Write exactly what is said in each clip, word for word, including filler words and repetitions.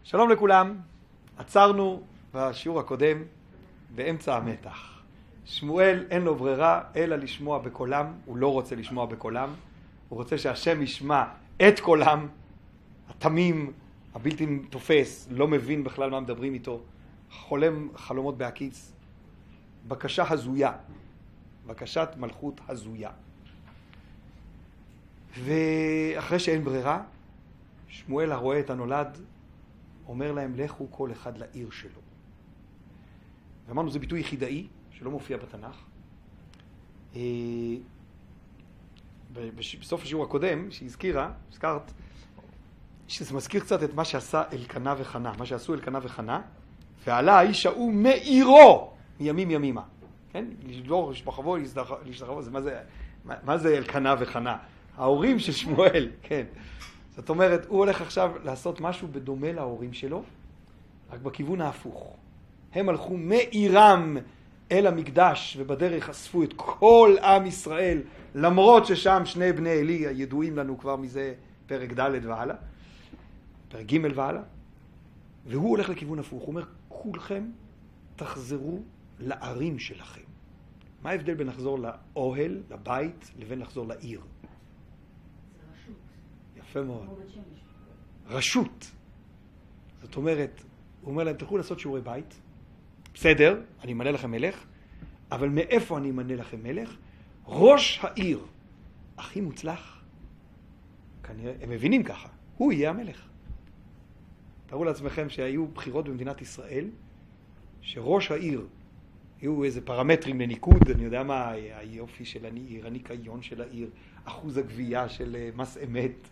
שלום לכולם, עצרנו בשיעור הקודם באמצע המתח. שמואל אין לו ברירה אלא לשמוע בקולם, הוא לא רוצה לשמוע בקולם, הוא רוצה שהשם ישמע את קולם, התמים, הבלתי תופס, לא מבין בכלל מה מדברים איתו, חולם חלומות בהקיץ, בקשה הזויה, בקשת מלכות הזויה. ואחרי שאין ברירה, שמואל הרואה את הנולד, אומר להם, לכו כל אחד לעיר שלו. ואמרנו, זה ביטוי יחידאי, שלא מופיע בתנ"ך. בסוף השיעור הקודם, שהזכירה, הזכרת, שזה מזכיר קצת את מה שעשה אלקנה וחנה, מה שעשו אלקנה וחנה, ועלה האיש ההוא מעירו מימים ימימה. כן? לשבור, לשבחבו, להשתחבו, זה מה זה, מה זה אלקנה וחנה? ההורים של שמואל, כן. זאת אומרת, הוא הולך עכשיו לעשות משהו בדומה להורים שלו, רק בכיוון ההפוך. הם הלכו מעירם אל המקדש, ובדרך אספו את כל עם ישראל, למרות ששם שני בני אלי הידועים לנו כבר מזה פרק ד' והלאה, פרק ג' והלאה, והוא הולך לכיוון הפוך. הוא אומר, כולכם תחזרו לערים שלכם. מה ההבדל בין לחזור לאוהל, לבית, לבין לחזור לעיר? יפה מאוד. רשות. זאת אומרת, הוא אומר להם, תלכו לעשות שיעורי בית. בסדר, אני אמנה לכם מלך, אבל מאיפה אני אמנה לכם מלך? ראש העיר. הכי מוצלח. כנראה, הם מבינים ככה. הוא יהיה המלך. תראו לעצמכם שהיו בחירות במדינת ישראל, שראש העיר, יהיו איזה פרמטרים לניקוד, אני יודע מה, היופי של העיר, הניקיון של העיר, אחוז הגבייה של מס אמת,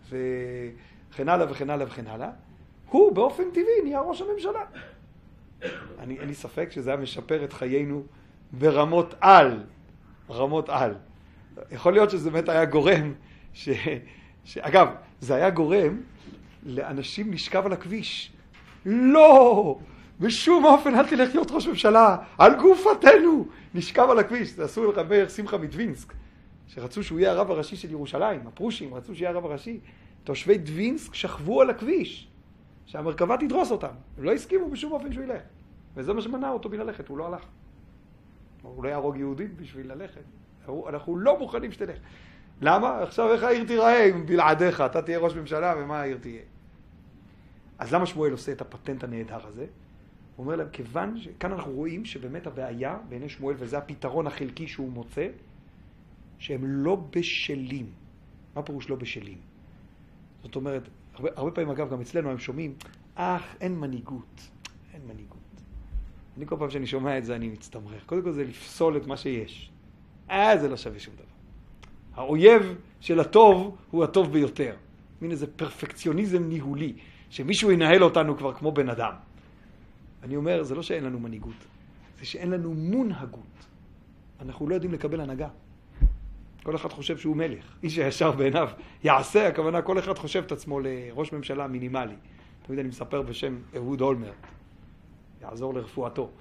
וכן הלאה וכן הלאה וכן הלאה. הוא באופן טבעי נהיה ראש הממשלה. אני, אין לי ספק שזה היה משפר את חיינו ברמות על, רמות על. יכול להיות שזה באמת היה גורם, ש, ש, אגב, זה היה גורם לאנשים לשכב על הכביש. לא! בשום אופן אל תלך להיות ראש ממשלה, על גופתנו, נשכב על הכביש. זה עשו לך מאיר שמחה מדווינסק, שרצו שהוא יהיה הרב הראשי של ירושלים, הפרושים רצו שיהיה הרב הראשי. תושבי דווינסק שכבו על הכביש, שהמרכבה תדרוס אותם. הם לא הסכימו בשום אופן שהוא ילך. וזה מה שמנע אותו בללכת, הוא לא הלך. הוא לא יהרוג יהודים בשביל ללכת. אנחנו לא מוכנים שתלך. למה? עכשיו איך העיר תיראה אם בלעדיך? אתה תהיה ראש ממשלה ומה העיר תהיה? אז למה שמואל עושה את הפטנט הנהדר הזה? הוא אומר להם, כיוון שכאן אנחנו רואים שבאמת הבעיה בעיני שמואל, וזה הפתרון החלקי שהוא מוצא, שהם לא בשלים. מה פירוש לא בשלים? זאת אומרת, הרבה, הרבה פעמים אגב גם אצלנו הם שומעים, אך אין מנהיגות, אין מנהיגות. אני כל פעם שאני שומע את זה אני מצטמרר. קודם כל זה לפסול את מה שיש. אה, זה לא שווה שום דבר. האויב של הטוב הוא הטוב ביותר. מין איזה פרפקציוניזם ניהולי, שמישהו ינהל אותנו כבר כמו בן אדם. אני אומר, זה לא שאין לנו מנהיגות, זה שאין לנו מונהגות. אנחנו לא יודעים לקבל הנהגה. כל אחד חושב שהוא מלך. איש הישר בעיניו יעשה, הכוונה, כל אחד חושב את עצמו לראש ממשלה מינימלי. תמיד אני מספר בשם אהוד אולמרט, יעזור לרפואתו.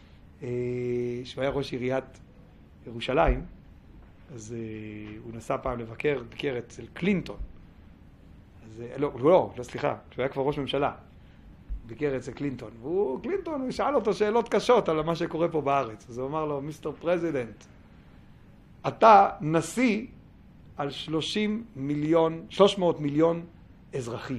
שהוא היה ראש עיריית ירושלים, אז הוא נסע פעם לבקר, ביקר אצל קלינטון. אז, לא, לא, לא, סליחה, כשהוא היה כבר ראש ממשלה. ביקר אצל קלינטון. והוא, קלינטון, הוא שאל אותו שאלות קשות על מה שקורה פה בארץ. אז הוא אמר לו, מיסטר פרזידנט, אתה נשיא על שלושים מיליון, שלוש מאות מיליון אזרחים.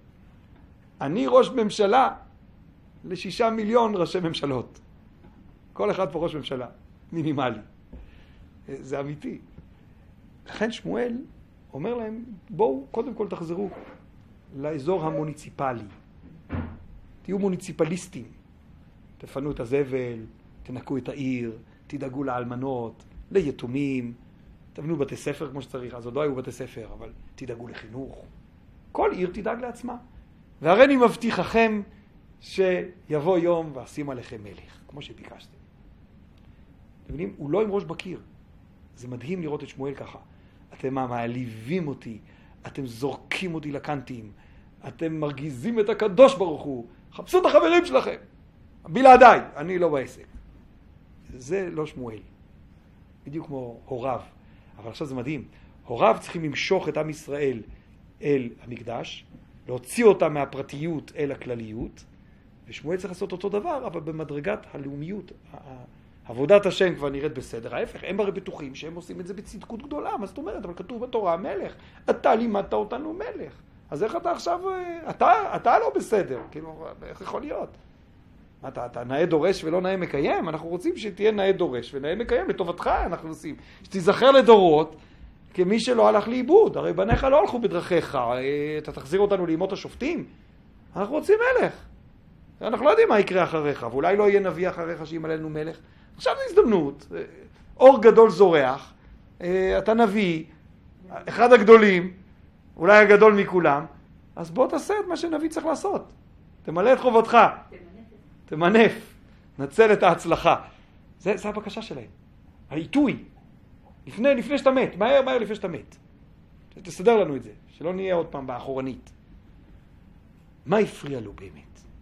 אני ראש ממשלה לשישה מיליון ראשי ממשלות. כל אחד פה ראש ממשלה, מינימלי. זה אמיתי. לכן שמואל אומר להם, בואו קודם כל תחזרו לאזור המוניציפלי. תהיו מוניציפליסטים. תפנו את הזבל, תנקו את העיר, תדאגו לאלמנות, ליתומים, תבנו בתי ספר כמו שצריך, אז עוד לא היו בתי ספר, אבל תדאגו לחינוך. כל עיר תדאג לעצמה. והרי אני מבטיחכם שיבוא יום ואשים עליכם מלך, כמו שביקשתם. אתם מבינים? הוא לא עם ראש בקיר. זה מדהים לראות את שמואל ככה. אתם מעליבים אותי, אתם זורקים אותי לקנטים, אתם מרגיזים את הקדוש ברוך הוא, חפשו את החברים שלכם. בלעדיי, אני לא בעסק. זה לא שמואל. בדיוק כמו הוריו. אבל עכשיו זה מדהים. הוריו צריכים למשוך את עם ישראל אל המקדש, להוציא אותה מהפרטיות אל הכלליות, ושמואל צריך לעשות אותו דבר, אבל במדרגת הלאומיות. עבודת השם כבר נראית בסדר. ההפך, הם הרי בטוחים שהם עושים את זה בצדקות גדולה. מה זאת אומרת? אבל כתוב בתורה, מלך. אתה לימדת אותנו מלך. אז איך אתה עכשיו, אתה, אתה לא בסדר. כאילו, איך יכול להיות? אתה, אתה נאה דורש ולא נאה מקיים? אנחנו רוצים שתהיה נאה דורש ונאה מקיים לטובתך, אנחנו עושים. שתיזכר לדורות כמי שלא הלך לאיבוד. הרי בניך לא הלכו בדרכיך. אתה תחזיר אותנו לימות השופטים? אנחנו רוצים מלך. אנחנו לא יודעים מה יקרה אחריך, ואולי לא יהיה נביא אחריך שימלא לנו מלך. עכשיו זו הזדמנות, אור גדול זורח, אתה נביא, אחד הגדולים, אולי הגדול מכולם, אז בוא תעשה את מה שנביא צריך לעשות. תמלא את חובתך. תמנף. נצל את ההצלחה. זה, זה הבקשה שלהם. העיתוי. לפני, לפני שאתה מת. מהר, מהר לפני שאתה מת. תסדר לנו את זה. שלא נהיה עוד פעם באחורנית. מה הפריע לו באמת?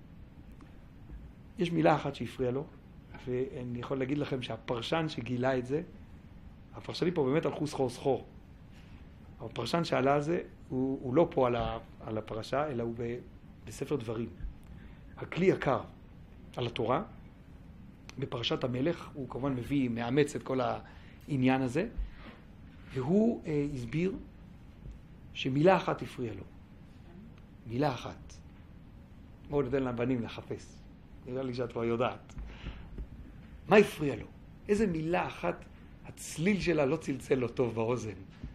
יש מילה אחת שהפריע לו, ואני יכול להגיד לכם שהפרשן שגילה את זה, הפרשנים פה באמת הלכו סחור סחור. הפרשן שעלה על זה, הוא, הוא לא פה על, ה, על הפרשה, אלא הוא ב, בספר דברים. הכלי יקר על התורה, בפרשת המלך, הוא כמובן מביא, מאמץ את כל העניין הזה, והוא אה, הסביר שמילה אחת הפריע לו. מילה אחת. בואו ניתן לבנים לחפש. נראה לי שאת כבר יודעת. מה הפריע לו? איזה מילה אחת, הצליל שלה לא צלצל לו טוב באוזן.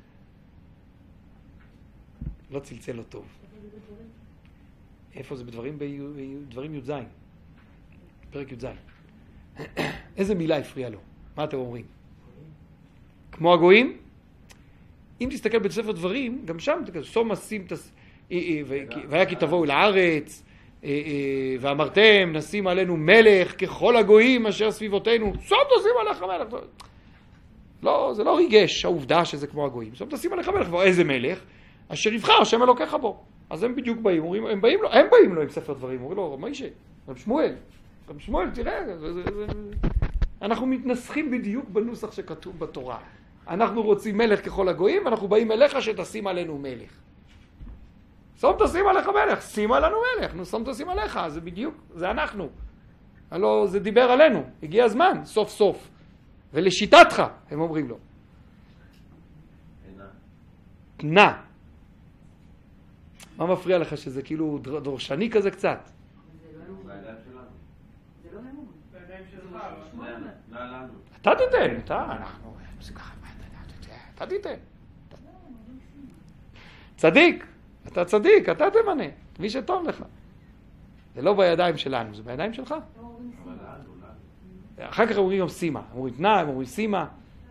לא צלצל לו טוב. איפה זה? בדברים בדברים י"ז. פרק י"ז. איזה מילה הפריע לו? מה אתם אומרים? כמו הגויים? אם תסתכל בספר דברים, גם שם, סום עשים, והיה כי תבואו לארץ, ואמרתם, נשים עלינו מלך ככל הגויים אשר סביבותינו, סום תשים עליך מלך. לא, זה לא ריגש העובדה שזה כמו הגויים. סום תשים עליך מלך, ואיזה מלך, אשר יבחר השם אלוקיך בו. אז הם בדיוק באים, אומרים, הם באים לו, הם באים לו עם ספר דברים, אומרים לו, מוישה, רב שמואל, רב שמואל, תראה, זה, זה, זה... אנחנו מתנסחים בדיוק בנוסח שכתוב בתורה. אנחנו רוצים מלך ככל הגויים, ואנחנו באים אליך שתשים עלינו מלך. סום תשים עליך מלך, שים עלינו מלך, נו סום תשים עליך, זה בדיוק, זה אנחנו. הלוא זה דיבר עלינו, הגיע הזמן, סוף סוף. ולשיטתך, הם אומרים לו. תנה. מה מפריע לך שזה כאילו דורשני כזה קצת? זה בידיים שלנו. זה לא אמון. בידיים שלך. אתה תיתן, אתה, אנחנו, אתה תיתן. צדיק, אתה צדיק, אתה תמנה, מי שטוב לך. זה לא בידיים שלנו, זה בידיים שלך. אחר כך אומרים גם סימה, הם אומרים תנה, הם אומרים סימה.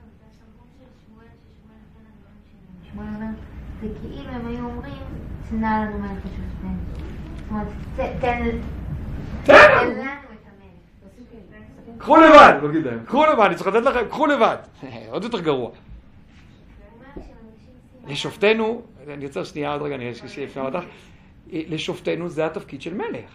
שמואל אומר, זה כאילו הם היו אומרים, תנה לנו מלך השופטים. זאת אומרת, תן לנו את המלך. קחו לבד, נגיד להם, קחו לבד, אני צריך לתת לכם, קחו לבד. עוד יותר גרוע. לשופטנו, אני יוצר שנייה עוד רגע, אני אפנה אותך, לשופטנו זה התפקיד של מלך.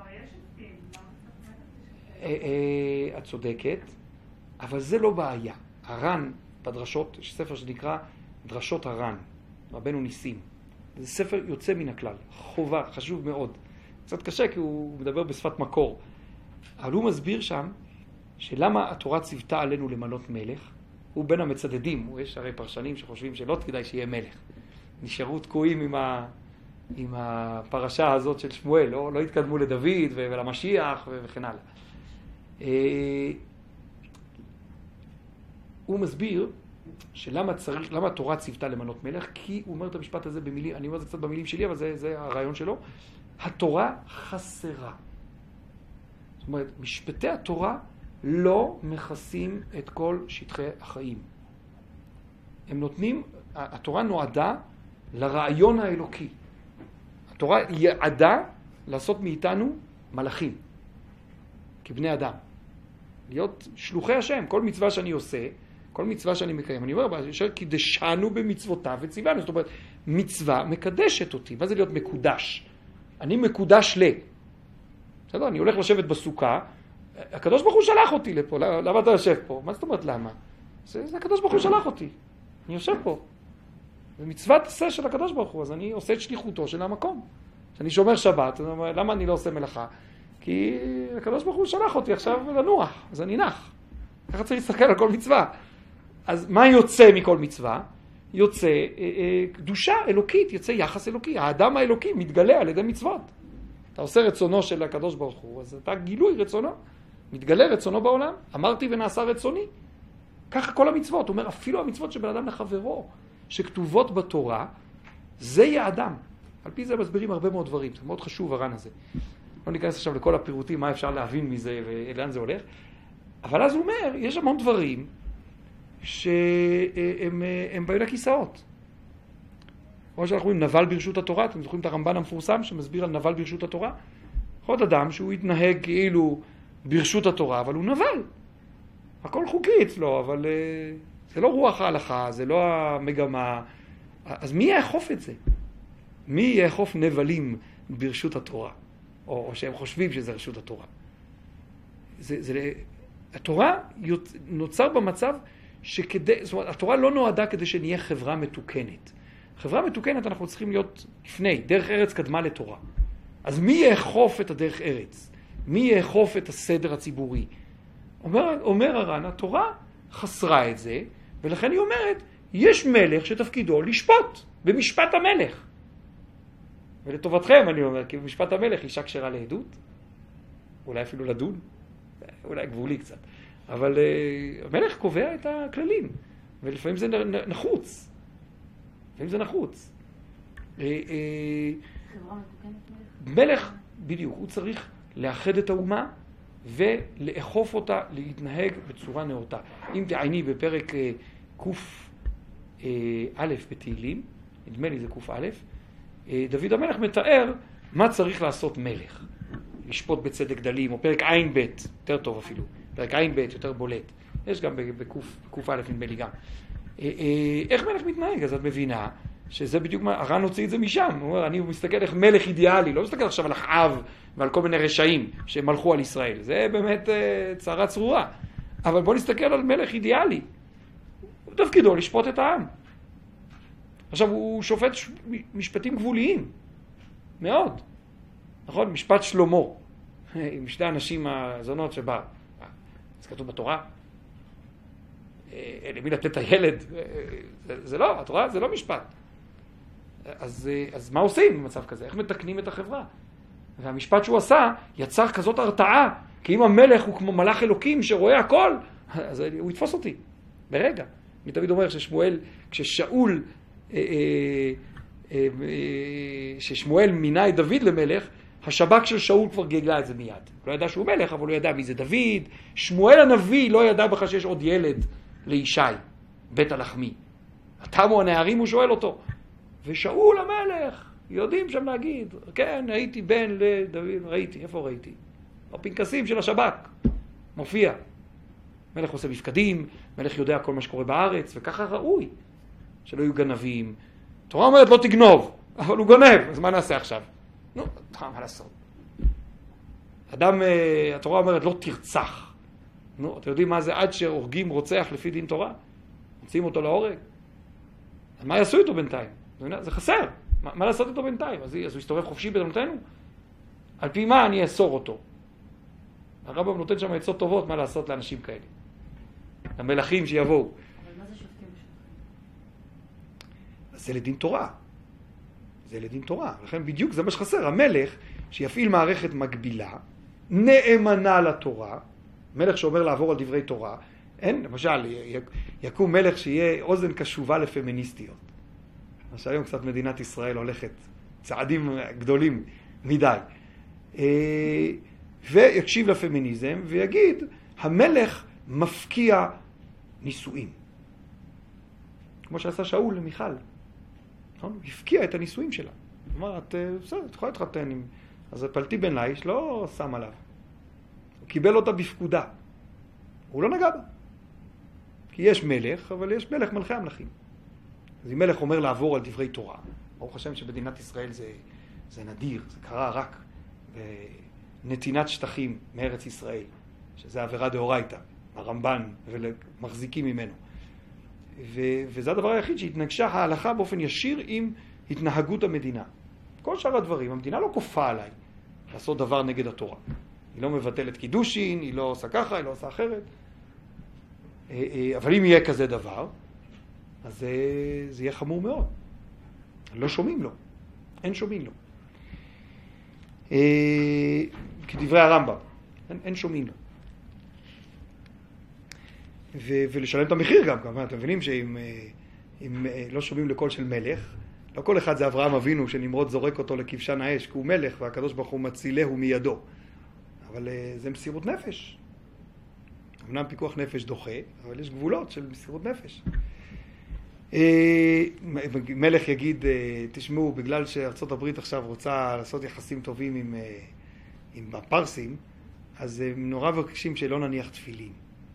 את צודקת, אבל זה לא בעיה. הר"ן בדרשות, יש ספר שנקרא דרשות הר"ן, רבנו ניסים. זה ספר יוצא מן הכלל, חובה, חשוב מאוד. קצת קשה כי הוא מדבר בשפת מקור. אבל הוא מסביר שם שלמה התורה ציוותה עלינו למנות מלך. הוא בין המצדדים, יש הרי פרשנים שחושבים שלא כדאי שיהיה מלך. נשארו תקועים עם, ה... עם הפרשה הזאת של שמואל, לא, לא התקדמו לדוד ולמשיח וכן הלאה. הוא מסביר שלמה צריך, למה התורה ציוותה למנות מלך, כי הוא אומר את המשפט הזה במילים, אני אומר את זה קצת במילים שלי, אבל זה, זה הרעיון שלו. התורה חסרה. זאת אומרת, משפטי התורה לא מכסים את כל שטחי החיים. הם נותנים, התורה נועדה לרעיון האלוקי. התורה יעדה לעשות מאיתנו מלאכים, כבני אדם. להיות שלוחי השם. כל מצווה שאני עושה, כל מצווה שאני מקיים, אני אומר, אשר קידשנו במצוותיו וציוונו. זאת אומרת, מצווה מקדשת אותי. מה זה להיות מקודש? אני מקודש ל. בסדר, אני הולך לשבת בסוכה, הקדוש ברוך הוא שלח אותי לפה, למה אתה יושב פה? מה זאת אומרת למה? זה, זה הקדוש ברוך הוא שלח אותי, אני יושב פה. זה מצוות עשה של הקדוש ברוך הוא, אז אני עושה את שליחותו של המקום. כשאני שומר שבת, אני אומר, למה אני לא עושה מלאכה? כי הקדוש ברוך הוא שלח אותי עכשיו לנוח, אז אני נח. ככה צריך להסתכל על כל מצווה. אז מה יוצא מכל מצווה? יוצא אה, אה, קדושה אלוקית, יוצא יחס אלוקי. האדם האלוקי מתגלה על ידי מצוות. אתה עושה רצונו של הקדוש ברוך הוא, אז אתה גילוי רצונו. מתגלה רצונו בעולם. אמרתי ונעשה רצוני. ככה כל המצוות. הוא אומר, אפילו המצוות שבן אדם לחברו, שכתובות בתורה, זה יעדם. על פי זה מסבירים הרבה מאוד דברים. זה מאוד חשוב הר"ן הזה. לא ניכנס עכשיו לכל הפירוטים, מה אפשר להבין מזה ולאן זה הולך. אבל אז הוא אומר, יש המון דברים שהם הם באים לכיסאות. כמו שאנחנו רואים, נבל ברשות התורה, אתם זוכרים את הרמב"ן המפורסם שמסביר על נבל ברשות התורה? עוד אדם שהוא יתנהג כאילו ברשות התורה, אבל הוא נבל. הכל חוקי אצלו, אבל זה לא רוח ההלכה, זה לא המגמה. אז מי יאכוף את זה? מי יאכוף נבלים ברשות התורה? או, או שהם חושבים שזה רשות התורה. זה, זה, התורה נוצר במצב שכדי, זאת אומרת, התורה לא נועדה כדי שנהיה חברה מתוקנת. חברה מתוקנת אנחנו צריכים להיות לפני, דרך ארץ קדמה לתורה. אז מי יאכוף את הדרך ארץ? מי יאכוף את הסדר הציבורי? אומר, אומר הר"ן, התורה חסרה את זה, ולכן היא אומרת, יש מלך שתפקידו לשפוט במשפט המלך. ולטובתכם אני אומר, כי במשפט המלך אישה כשרה לעדות, אולי אפילו לדון, אולי גבולי קצת. אבל uh, המלך קובע את הכללים, ולפעמים זה נחוץ. לפעמים זה נחוץ. Uh, uh, מלך, בדיוק, הוא צריך לאחד את האומה, ולאכוף אותה, להתנהג בצורה נאותה. אם תעייני בפרק uh, קוף uh, א' בתהילים, נדמה לי זה קוף א', uh, דוד המלך מתאר מה צריך לעשות מלך. לשפוט בצדק דלים, או פרק עין ב', יותר טוב אפילו. פרק עין ב' יותר בולט. יש גם בקוף א' נדמה לי גם. איך מלך מתנהג? אז את מבינה שזה בדיוק מה, הר"ן הוציא את זה משם. הוא אומר, אני מסתכל איך מלך אידיאלי, לא מסתכל עכשיו על אחאב ועל כל מיני רשעים שמלכו על ישראל. זה באמת צרה צרורה. אבל בוא נסתכל על מלך אידיאלי. הוא תפקידו לשפוט את העם. עכשיו, הוא שופט משפטים גבוליים. מאוד. נכון? משפט שלמה. עם שתי אנשים הזונות שבא. זה כתוב בתורה. למי לתת את הילד? זה, זה לא, התורה זה לא משפט. אז, אז מה עושים במצב כזה? איך מתקנים את החברה? והמשפט שהוא עשה יצר כזאת הרתעה, כי אם המלך הוא כמו מלאך אלוקים שרואה הכל, אז הוא יתפוס אותי. ברגע. אני תמיד אומר ששמואל, כששאול, ששמואל מינה את דוד למלך, השב"כ של שאול כבר גילה את זה מיד. לא ידע שהוא מלך, אבל הוא ידע מי זה דוד. שמואל הנביא לא ידע בכלל שיש עוד ילד לישי, בית הלחמי. תמו הנערים, הוא שואל אותו. ושאול המלך, יודעים שם להגיד, כן, הייתי בן לדוד, ראיתי, איפה ראיתי? בפנקסים של השב"כ, מופיע. מלך עושה מפקדים, מלך יודע כל מה שקורה בארץ, וככה ראוי, שלא יהיו גנבים. התורה אומרת לא תגנוב, אבל הוא גונב, אז מה נעשה עכשיו? נו, מה לעשות? אדם, התורה אומרת לא תרצח. נו, אתם יודעים מה זה עד שהורגים רוצח לפי דין תורה? מוצאים אותו להורג. אז מה יעשו איתו בינתיים? זה חסר. מה, מה לעשות איתו בינתיים? אז, אז הוא יסתובב חופשי בדמותינו? על פי מה אני אאסור אותו? הרמב"ם נותן שם עצות טובות מה לעשות לאנשים כאלה. למלכים שיבואו. אבל מה זה שופטים בשופטים? זה לדין תורה. זה לדין תורה. לכן בדיוק זה מה שחסר. המלך שיפעיל מערכת מקבילה, נאמנה לתורה, מלך שאומר לעבור על דברי תורה, אין, למשל, יקום מלך שיהיה אוזן קשובה לפמיניסטיות. מה שהיום קצת מדינת ישראל הולכת צעדים גדולים מדי. ויקשיב לפמיניזם ויגיד, המלך מפקיע נישואים. כמו שעשה שאול למיכל. הוא הפקיע את הנישואים שלה. הוא אמר, את בסדר, את יכולה להתחתן עם... אז פלטי בן ליש לא שם עליו. הוא קיבל אותה בפקודה. הוא לא נגע בה. כי יש מלך, אבל יש מלך מלכי המלכים. אז אם מלך אומר לעבור על דברי תורה, ברוך השם שבמדינת ישראל זה, זה נדיר, זה קרה רק בנתינת שטחים מארץ ישראל, שזה עבירה דאורייתא, הרמב"ן ומחזיקים ממנו. ו, וזה הדבר היחיד שהתנגשה ההלכה באופן ישיר עם התנהגות המדינה. כל שאר הדברים, המדינה לא כופה עליי לעשות דבר נגד התורה. היא לא מבטלת קידושין, היא לא עושה ככה, היא לא עושה אחרת. אבל אם יהיה כזה דבר, אז זה, זה יהיה חמור מאוד. לא שומעים לו. אין שומעים לו. כדברי הרמב"ם, אין, אין שומעים לו. ו, ולשלם את המחיר גם, כמובן, אתם מבינים שאם אם לא שומעים לקול של מלך, לא כל אחד זה אברהם אבינו שנמרוד זורק אותו לכבשן האש, כי הוא מלך והקדוש ברוך הוא מצילהו מידו. אבל זה מסירות נפש. אמנם פיקוח נפש דוחה, אבל יש גבולות של מסירות נפש. מלך יגיד, תשמעו, בגלל שארצות הברית עכשיו רוצה לעשות יחסים טובים עם, עם הפרסים, אז הם נורא מבקשים שלא נניח תפילין.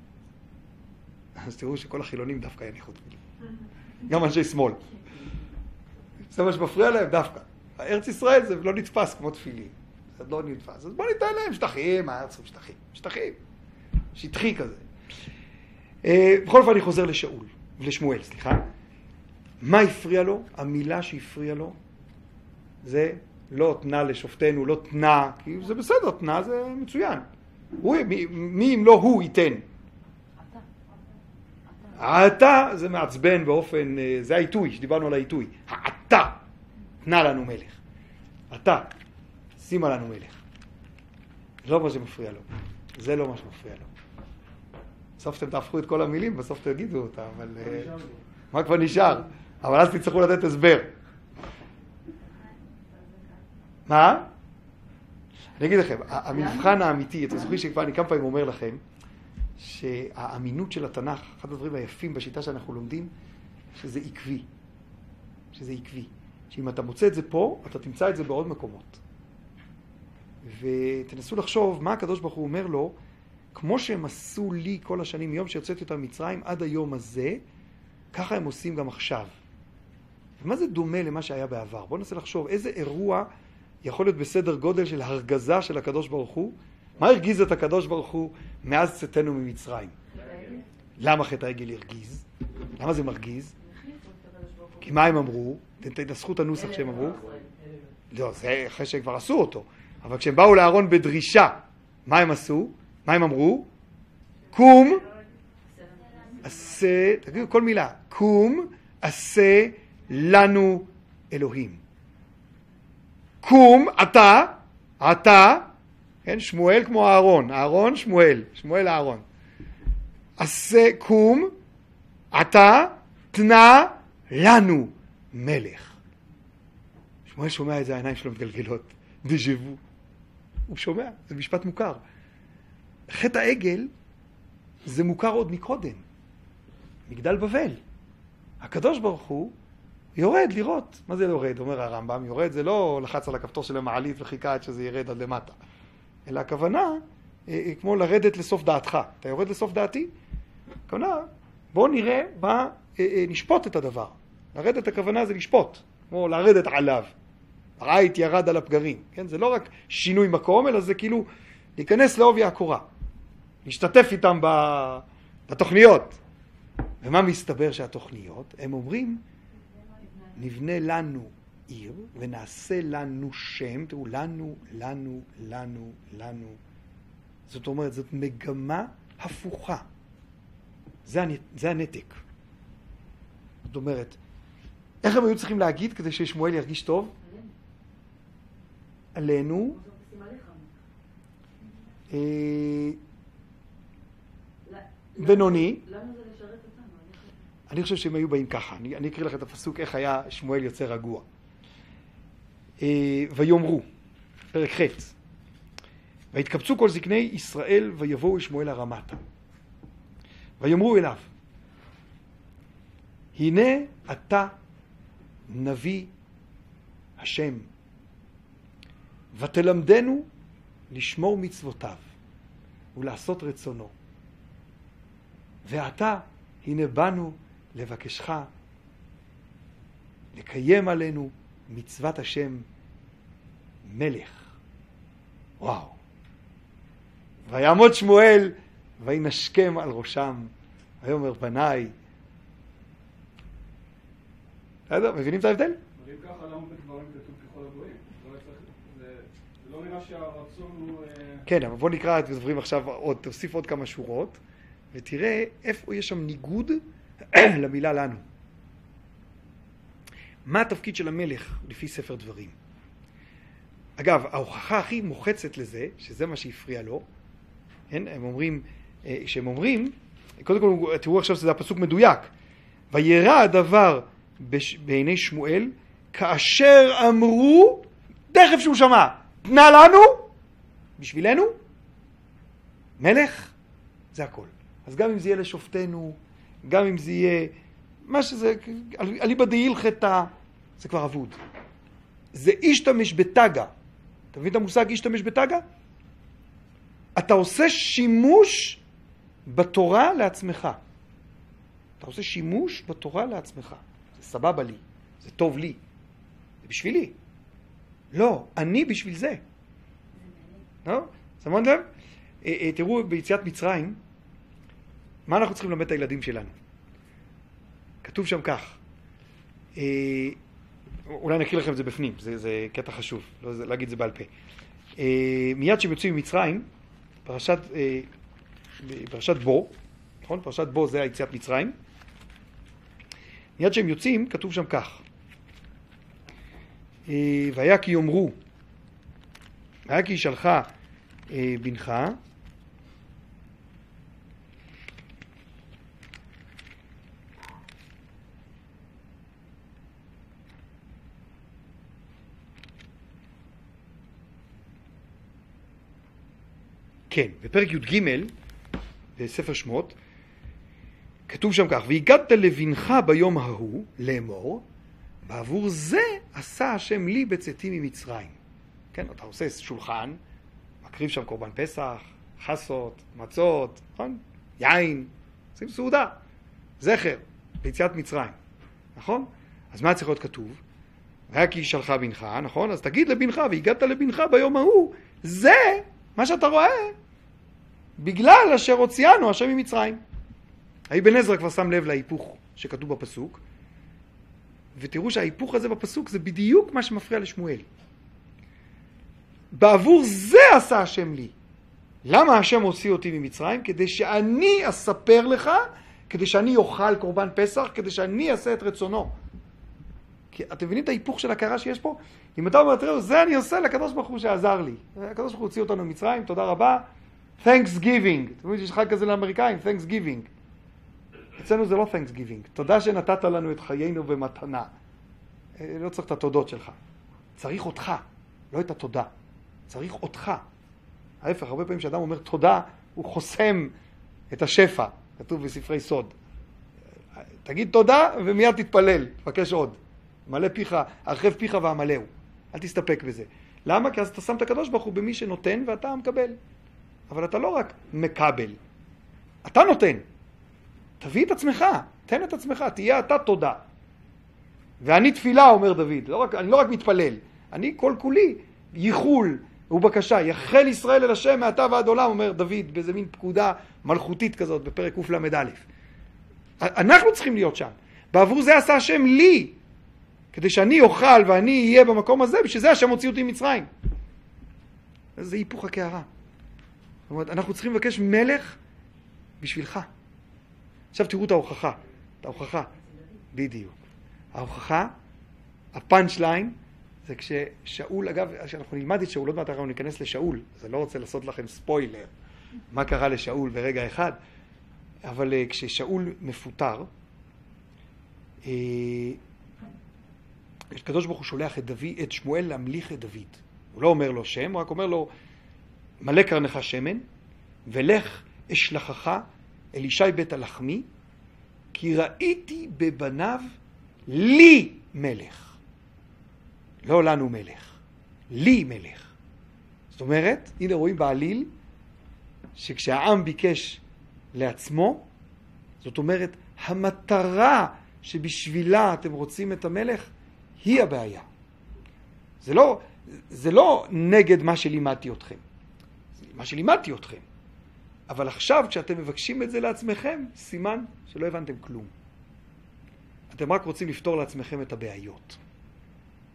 אז תראו שכל החילונים דווקא יניחו תפילין. גם אנשי שמאל. זה מה שמפריע להם דווקא. ארץ ישראל זה לא נתפס כמו תפילין. זה לא נתפס. אז בוא ניתן להם שטחים, מה צריכים שטחים? שטחים. שטחי כזה. בכל אופן אני חוזר לשאול, לשמואל, סליחה. מה הפריע לו? המילה שהפריע לו זה לא תנה לשופטנו, לא תנה, כי זה בסדר, תנה זה מצוין. הוא, מי, מי אם לא הוא ייתן? העתה זה מעצבן באופן, זה העיתוי, שדיברנו על העיתוי. העתה, תנה לנו מלך. עתה, שימה לנו מלך. זה לא מה שמפריע לו. זה לא מה שמפריע לו. בסוף אתם תהפכו את כל המילים, בסוף תגידו אותה, אבל... מה כבר נשאר? אבל אז תצטרכו לתת הסבר. מה? אני אגיד לכם, המבחן האמיתי, אתם זוכרים שכבר אני כמה פעמים אומר לכם, שהאמינות של התנ"ך, אחד הדברים היפים בשיטה שאנחנו לומדים, שזה עקבי. שזה עקבי. שאם אתה מוצא את זה פה, אתה תמצא את זה בעוד מקומות. ותנסו לחשוב מה הקדוש ברוך הוא אומר לו, כמו שהם עשו לי כל השנים, מיום שיוצאתי אותם ממצרים עד היום הזה, ככה הם עושים גם עכשיו. ומה זה דומה למה שהיה בעבר? בואו ננסה לחשוב איזה אירוע יכול להיות בסדר גודל של הרגזה של הקדוש ברוך הוא. מה הרגיז את הקדוש ברוך הוא מאז צאתנו ממצרים? למה חטא העגל הרגיז? למה זה מרגיז? כי מה הם אמרו? תנסחו את הנוסח שהם אמרו. לא, זה אחרי שהם כבר עשו אותו. אבל כשהם באו לארון בדרישה, מה הם עשו? מה הם אמרו? קום, עשה, תגידו כל מילה, קום, עשה לנו אלוהים. קום, אתה, אתה, כן, שמואל כמו אהרון, אהרון, שמואל, שמואל אהרון. עשה, קום, אתה, תנה לנו מלך. שמואל שומע את זה, העיניים שלו מתגלגלות, דז'ה-וו. הוא שומע, זה משפט מוכר. חטא העגל זה מוכר עוד מקודם. מגדל בבל. הקדוש ברוך הוא יורד לראות. מה זה יורד? אומר הרמב"ם, יורד זה לא לחץ על הכפתור של המעלית וחיכה עד שזה ירד עד למטה. אלא הכוונה, כמו לרדת לסוף דעתך. אתה יורד לסוף דעתי? הכוונה, בוא נראה, בא, נשפוט את הדבר. לרדת הכוונה זה לשפוט. כמו לרדת עליו. הרעית ירד על הפגרים. כן? זה לא רק שינוי מקום, אלא זה כאילו להיכנס לעובי הקורה. להשתתף איתם בתוכניות. ומה מסתבר שהתוכניות? הם אומרים, נבנה לנו עיר ונעשה לנו שם. תראו, לנו, לנו, לנו, לנו. זאת אומרת, זאת מגמה הפוכה. זה, זה הנתק. זאת אומרת, איך הם היו צריכים להגיד כדי ששמואל ירגיש טוב? עלינו. בינוני. אני חושב שהם היו באים ככה. אני, אני אקריא לכם את הפסוק איך היה שמואל יוצא רגוע. ויאמרו, פרק ח' והתקבצו כל זקני ישראל ויבואו שמואל הרמתה. ויאמרו אליו, הנה אתה נביא השם, ותלמדנו לשמור מצוותיו ולעשות רצונו. ואתה, הנה באנו לבקשך, לקיים עלינו מצוות השם מלך. וואו. ויעמוד שמואל וינשכם על ראשם, ויאמר בניי. בסדר, מבינים את ההבדל? אבל אם ככה, למה בדברים כתוב לכל הגויים. זה לא נראה שהרצון הוא... כן, אבל בוא נקרא את הדברים עכשיו עוד, תוסיף עוד כמה שורות, ותראה איפה יש שם ניגוד למילה לנו. מה התפקיד של המלך לפי ספר דברים? אגב, ההוכחה הכי מוחצת לזה, שזה מה שהפריע לו, כן? הם אומרים, שהם אומרים, קודם כל תראו עכשיו שזה הפסוק מדויק, וירא הדבר בעיני שמואל, כאשר אמרו, תכף שהוא שמע, תנה לנו, בשבילנו, מלך, זה הכל. אז גם אם זה יהיה לשופטנו, גם אם זה יהיה, מה שזה, אליבא דהילכתא, זה כבר אבוד. זה אישתמש בתגה. אתה מבין את המושג אישתמש בתגה? אתה עושה שימוש בתורה לעצמך. אתה עושה שימוש בתורה לעצמך. זה סבבה לי, זה טוב לי, זה בשבילי. לא, אני בשביל זה. לא? שמות לב? תראו ביציאת מצרים, מה אנחנו צריכים ללמד את הילדים שלנו? כתוב שם כך, אולי נקריא לכם את זה בפנים, זה, זה קטע חשוב, לא להגיד את זה בעל פה. מיד שהם יוצאים ממצרים, פרשת, פרשת בו, נכון? פרשת בו זה היציאת מצרים. מיד שהם יוצאים, כתוב שם כך, והיה כי יאמרו, והיה כי ישאלך בנך, כן, בפרק י"ג בספר שמות כתוב שם כך, והגדת לבנך ביום ההוא לאמור, בעבור זה עשה השם לי בצאתי ממצרים. כן, אתה עושה שולחן, מקריב שם קורבן פסח, חסות, מצות, נכון? יין, עושים סעודה, זכר, ביציאת מצרים, נכון? אז מה צריך להיות כתוב? והיה כי ישאלך בנך, נכון? אז תגיד לבנך, והגעת לבנך ביום ההוא, זה מה שאתה רואה, בגלל אשר הוציאנו השם ממצרים. האבן עזרא כבר שם לב להיפוך שכתוב בפסוק, ותראו שההיפוך הזה בפסוק זה בדיוק מה שמפריע לשמואל. בעבור זה עשה השם לי. למה השם הוציא אותי ממצרים? כדי שאני אספר לך, כדי שאני אוכל קורבן פסח, כדי שאני אעשה את רצונו. כי אתם מבינים את ההיפוך של הכרה שיש פה? אם אתה אומר, תראו, זה אני עושה לקדוש ברוך הוא שעזר לי. הקדוש ברוך הוא הוציא אותנו ממצרים, תודה רבה. Thanksgiving. אתם מבינים שיש חג כזה לאמריקאים? Thanksgiving. אצלנו זה לא Thanksgiving. תודה שנתת לנו את חיינו במתנה. לא צריך את התודות שלך. צריך אותך, לא את התודה. צריך אותך. ההפך, הרבה פעמים שאדם אומר תודה, הוא חוסם את השפע. כתוב בספרי סוד. תגיד תודה ומיד תתפלל, תבקש עוד. מלא פיך, הרחב פיך והמלאו. אל תסתפק בזה. למה? כי אז אתה שם את הקדוש ברוך הוא במי שנותן ואתה מקבל. אבל אתה לא רק מקבל. אתה נותן. תביא את עצמך, תן את עצמך, תהיה אתה תודה. ואני תפילה, אומר דוד, לא רק, אני לא רק מתפלל, אני כל כולי ייחול ובקשה, יחל ישראל אל השם מעתה ועד עולם, אומר דוד, באיזה מין פקודה מלכותית כזאת בפרק קל"א. אנחנו צריכים להיות שם. בעבור זה עשה השם לי, כדי שאני אוכל ואני אהיה במקום הזה, בשביל זה השם הוציא אותי ממצרים. זה היפוך הקערה. זאת אומרת, אנחנו צריכים לבקש מלך בשבילך. עכשיו תראו את ההוכחה. את ההוכחה. בדיוק. ההוכחה, הפאנץ' ליין, זה כששאול, אגב, כשאנחנו נלמד את שאול, עוד מעט אנחנו ניכנס לשאול, אז אני לא רוצה לעשות לכם ספוילר, מה קרה לשאול ברגע אחד, אבל כששאול מפוטר, הקדוש ברוך הוא שולח את, דוד, את שמואל להמליך את דוד. הוא לא אומר לו שם, הוא רק אומר לו, מלא קרנך שמן, ולך אשלחך אל ישי בית הלחמי, כי ראיתי בבניו לי מלך. לא לנו מלך, לי מלך. זאת אומרת, הנה רואים בעליל, שכשהעם ביקש לעצמו, זאת אומרת, המטרה שבשבילה אתם רוצים את המלך, היא הבעיה. זה לא, זה לא נגד מה שלימדתי אתכם. זה מה שלימדתי אתכם. אבל עכשיו כשאתם מבקשים את זה לעצמכם, סימן שלא הבנתם כלום. אתם רק רוצים לפתור לעצמכם את הבעיות.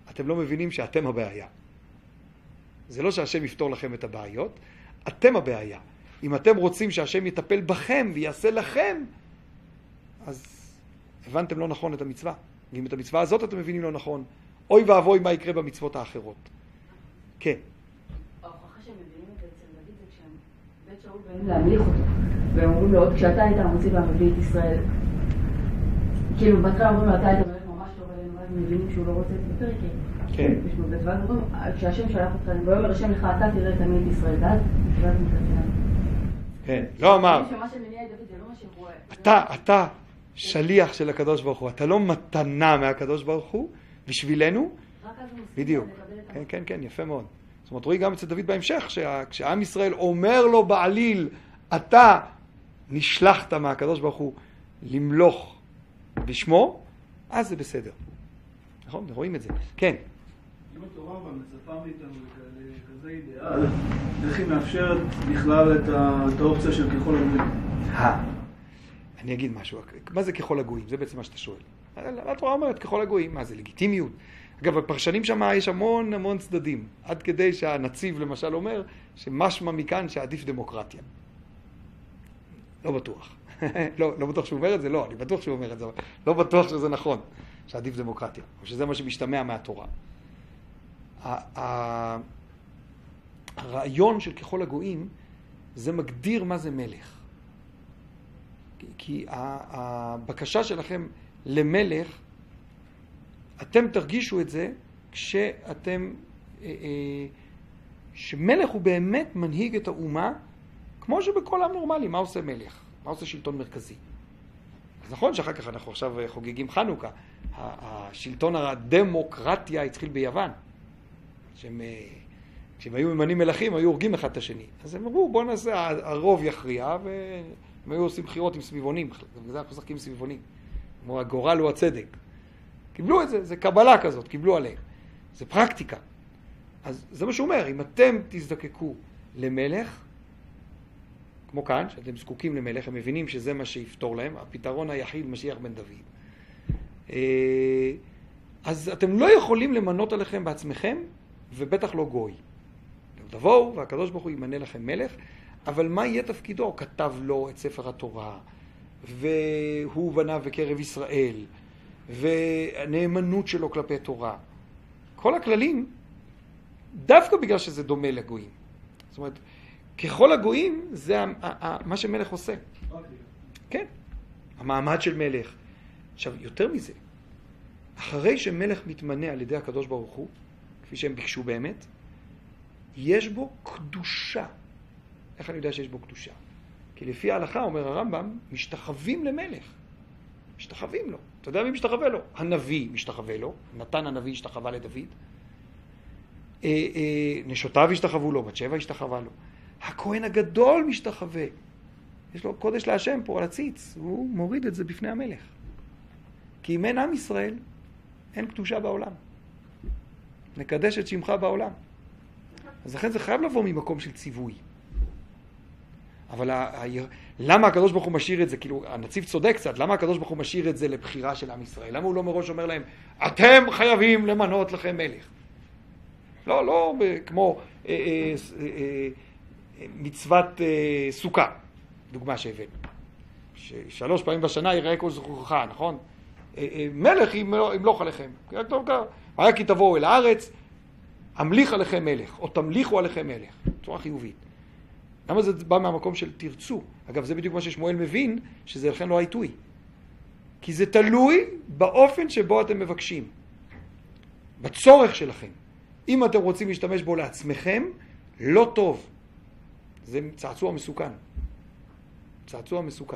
אתם לא מבינים שאתם הבעיה. זה לא שהשם יפתור לכם את הבעיות, אתם הבעיה. אם אתם רוצים שהשם יטפל בכם ויעשה לכם, אז הבנתם לא נכון את המצווה. ואם את המצווה הזאת אתם מבינים לא נכון, אוי ואבוי מה יקרה במצוות האחרות. כן. ההוכחה שהם מבינים את זה אצל דוד זה כשהם בית שאול באים להמליך אותו. והם אומרים לו, כשאתה היית המוציא והמביא את ישראל, כאילו בהתחלה אומרים לו, אתה היית מלך ממש טוב עלינו, ואז מבינים שהוא לא רוצה את בפרק. כן. ואז אומרים, כשהשם שלח אותך, ואומר השם לך, אתה תראה תמיד את ישראל, ואז ואז מתרצה. כן, לא אמר. שמה שמניע את דוד זה לא מה שהוא רואה. אתה, אתה שליח של הקדוש ברוך הוא, אתה לא מתנה מהקדוש ברוך הוא בשבילנו. רק אז הוא מסכים בדיוק. לקבל את כן, כן, כן, יפה מאוד. זאת אומרת, רואי גם אצל דוד בהמשך, כשעם ישראל אומר לו בעליל, אתה נשלחת מהקדוש ברוך הוא למלוך בשמו, אז זה בסדר. נכון? רואים את זה. כן. אם התורה אבל מצפה מאיתנו לכזה אידיאל, איך היא מאפשרת בכלל את האופציה של ככל הגויים? אני אגיד משהו. מה זה ככל הגויים? זה בעצם מה שאתה שואל. התורה אומרת ככל הגויים, מה זה לגיטימיות? אגב, בפרשנים שם יש המון המון צדדים, עד כדי שהנציב למשל אומר שמשמע מכאן שעדיף דמוקרטיה. לא בטוח. לא, לא בטוח שהוא אומר את זה, לא, אני בטוח שהוא אומר את זה, לא בטוח שזה נכון, שעדיף דמוקרטיה, או שזה מה שמשתמע מהתורה. הרעיון של ככל הגויים, זה מגדיר מה זה מלך. כי הבקשה שלכם למלך, אתם תרגישו את זה כשאתם, שמלך הוא באמת מנהיג את האומה, כמו שבכל עם נורמלי, מה עושה מלך? מה עושה שלטון מרכזי? אז נכון שאחר כך אנחנו עכשיו חוגגים חנוכה, השלטון הדמוקרטיה התחיל ביוון, שהם, כשהם היו ממנים מלכים, היו הורגים אחד את השני. אז הם אמרו, בוא נעשה, הרוב יכריע, והם היו עושים בחירות עם סביבונים, בגלל זה אנחנו משחקים עם סביבונים. אמרו, הגורל הוא הצדק. קיבלו את זה, זה קבלה כזאת, קיבלו עליהם. זה פרקטיקה. אז זה מה שהוא אומר, אם אתם תזדקקו למלך, כמו כאן, שאתם זקוקים למלך, הם מבינים שזה מה שיפתור להם, הפתרון היחיד משיח בן דוד. אז אתם לא יכולים למנות עליכם בעצמכם, ובטח לא גוי. תבואו, והקדוש ברוך הוא ימנה לכם מלך, אבל מה יהיה תפקידו? הוא כתב לו את ספר התורה, והוא בנה בקרב ישראל, והנאמנות שלו כלפי תורה. כל הכללים, דווקא בגלל שזה דומה לגויים. זאת אומרת, ככל הגויים, זה מה שמלך עושה. כן, המעמד של מלך. עכשיו, יותר מזה, אחרי שמלך מתמנה על ידי הקדוש ברוך הוא, כפי שהם ביקשו באמת, יש בו קדושה. איך אני יודע שיש בו קדושה? כי לפי ההלכה, אומר הרמב"ם, משתחווים למלך. משתחווים לו. אתה יודע מי משתחווה לו? הנביא משתחווה לו. נתן הנביא השתחווה לדוד. אה, אה, נשותיו השתחוו לו, בת שבע השתחווה לו. הכהן הגדול משתחווה. יש לו קודש להשם פה על הציץ. הוא מוריד את זה בפני המלך. כי אם אין עם ישראל, אין קדושה בעולם. נקדש את שמך בעולם. אז לכן זה חייב לבוא ממקום של ציווי. אבל ה- ה- למה הקדוש ברוך הוא משאיר את זה? כאילו, הנציב צודק קצת, למה הקדוש ברוך הוא משאיר את זה לבחירה של עם ישראל? למה הוא לא מראש אומר להם, אתם חייבים למנות לכם מלך? לא, לא כמו אה, אה, אה, מצוות אה, סוכה, דוגמה שהבאנו. שלוש פעמים בשנה יראה כל זכורך, נכון? אה, אה, מלך ימלוך עליכם. היה כי תבואו אל הארץ, המליך עליכם מלך, או תמליכו עליכם מלך. בצורה חיובית. למה זה בא מהמקום של תרצו? אגב, זה בדיוק מה ששמואל מבין, שזה לכן לא העיתוי. כי זה תלוי באופן שבו אתם מבקשים. בצורך שלכם. אם אתם רוצים להשתמש בו לעצמכם, לא טוב. זה צעצוע מסוכן. צעצוע מסוכן.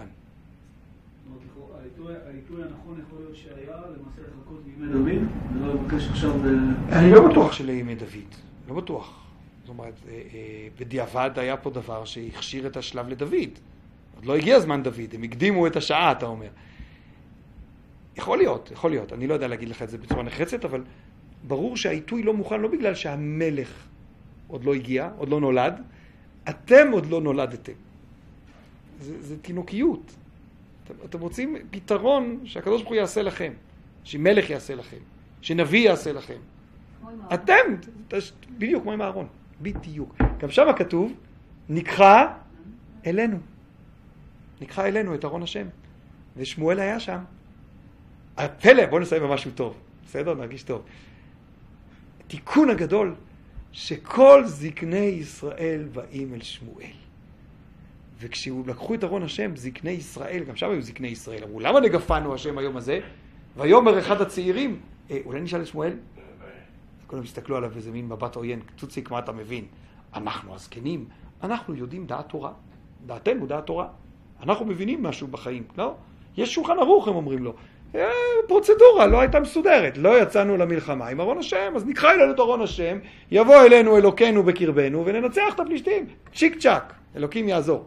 העיתוי הנכון יכול להיות שהיה למעשה לחכות בימי דוד, ולא לבקש עכשיו... אני לא בטוח שלימי דוד. לא בטוח. זאת אומרת, בדיעבד היה פה דבר שהכשיר את השלב לדוד. עוד לא הגיע זמן דוד, הם הקדימו את השעה, אתה אומר. יכול להיות, יכול להיות. אני לא יודע להגיד לך את זה בצורה נחרצת, אבל ברור שהעיתוי לא מוכן, לא בגלל שהמלך עוד לא הגיע, עוד לא נולד, אתם עוד לא נולדתם. זה, זה תינוקיות. אתם, אתם רוצים פתרון שהקדוש ברוך הוא יעשה לכם, שמלך יעשה לכם, שנביא יעשה לכם. אתם, בדיוק כמו עם הארון, בדיוק. גם שם כתוב, נקחה אלינו. נקחה אלינו את ארון השם. ושמואל היה שם. הפלא, בואו נסיים במשהו טוב. בסדר? נרגיש טוב. התיקון הגדול, שכל זקני ישראל באים אל שמואל. וכשהוא לקחו את ארון השם, זקני ישראל, גם שם היו זקני ישראל, אמרו, למה נגפנו השם היום הזה? ויאמר אחד הצעירים, אה, אולי נשאל את שמואל? כולם הסתכלו עליו איזה מין מבט עוין, צוציק, מה אתה מבין? אנחנו הזקנים, אנחנו יודעים דעת תורה, דעתנו דעת תורה, אנחנו מבינים משהו בחיים, לא? יש שולחן ערוך, הם אומרים לו, אה, פרוצדורה, לא הייתה מסודרת, לא יצאנו למלחמה עם ארון השם, אז נקחה אלינו את ארון השם, יבוא אלינו אלוקינו בקרבנו וננצח את הפלישתים, צ'יק צ'ק, אלוקים יעזור.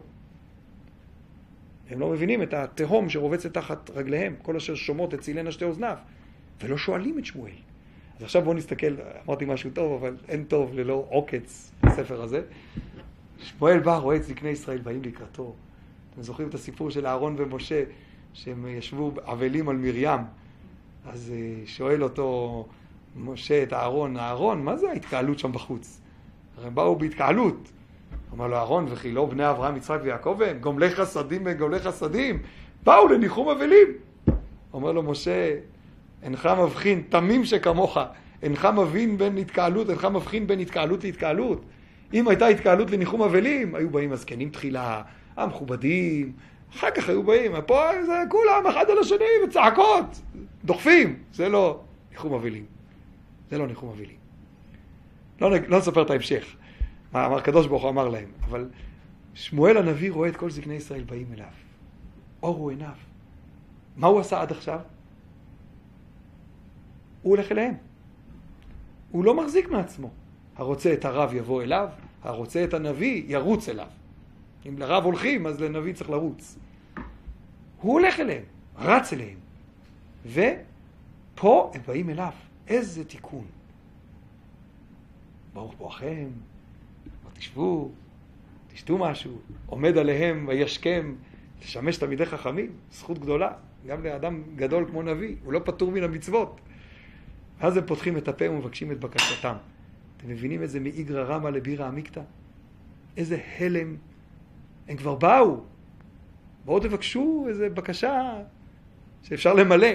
הם לא מבינים את התהום שרובצת תחת רגליהם, כל אשר שומעות הצילנה שתי אוזניו, ולא שואלים את שמואל. אז עכשיו בואו נסתכל, אמרתי משהו טוב, אבל אין טוב ללא עוקץ בספר הזה. שמואל בא, רואה את זקני ישראל, באים לקראתו. אתם זוכרים את הסיפור של אהרון ומשה, שהם ישבו אבלים על מרים. אז שואל אותו משה את אהרון, אהרון, מה זה ההתקהלות שם בחוץ? הרי באו בהתקהלות. אמר לו, אהרון וכי לא בני אברהם, יצחק ויעקב הם, גומלי חסדים הם גומלי חסדים, באו לניחום אבלים. אומר לו משה, אינך מבחין, תמים שכמוך, אינך מבין בין התקהלות, אינך מבחין בין התקהלות להתקהלות. אם הייתה התקהלות לניחום אבלים, היו באים הזקנים תחילה, המכובדים, אחר כך היו באים, פה זה כולם אחד על השני וצעקות, דוחפים, זה לא ניחום אבלים. זה לא ניחום אבלים. לא, לא נספר את ההמשך. מה אמר קדוש ברוך הוא אמר להם, אבל שמואל הנביא רואה את כל זקני ישראל באים אליו. אורו עיניו. מה הוא עשה עד עכשיו? הוא הולך אליהם. הוא לא מחזיק מעצמו. הרוצה את הרב יבוא אליו, הרוצה את הנביא ירוץ אליו. אם לרב הולכים, אז לנביא צריך לרוץ. הוא הולך אליהם, רץ אליהם. ופה הם באים אליו. איזה תיקון. ברוך בואכם. תשבו, תשתו משהו, עומד עליהם וישכם, תשמש תלמידי חכמים, זכות גדולה, גם לאדם גדול כמו נביא, הוא לא פטור מן המצוות. אז הם פותחים את הפה ומבקשים את בקשתם. אתם מבינים איזה מאיגרא רמא לבירא עמיקתא? איזה הלם. הם כבר באו. בואו תבקשו איזה בקשה שאפשר למלא.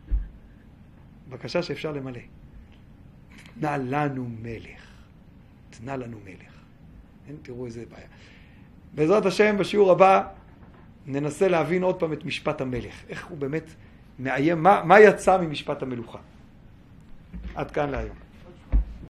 בקשה שאפשר למלא. תנה לנו מלך. תנה לנו מלך. אין, תראו איזה בעיה. בעזרת השם, בשיעור הבא, ננסה להבין עוד פעם את משפט המלך. איך הוא באמת מאיים, מה, מה יצא ממשפט המלוכה. עד כאן להיום.